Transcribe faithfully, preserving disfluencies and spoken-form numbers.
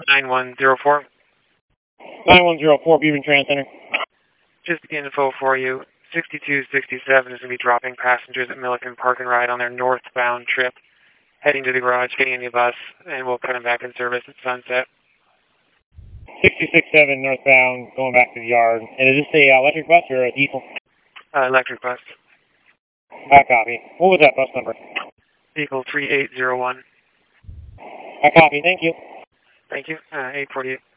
nine one zero four. nine one zero four, Beaver Trans Center. Just info for you. sixty-two sixty-seven is going to be dropping passengers at Milliken Park and Ride on their northbound trip, heading to the garage, getting in the bus, and we'll put them back in service at sunset. sixty-six seven northbound, going back to the yard. And is this a uh, electric bus or a diesel? Uh, electric bus. I copy. What was that bus number? Vehicle three eight zero one. I copy. Thank you. Thank you. Uh, eight forty-eight.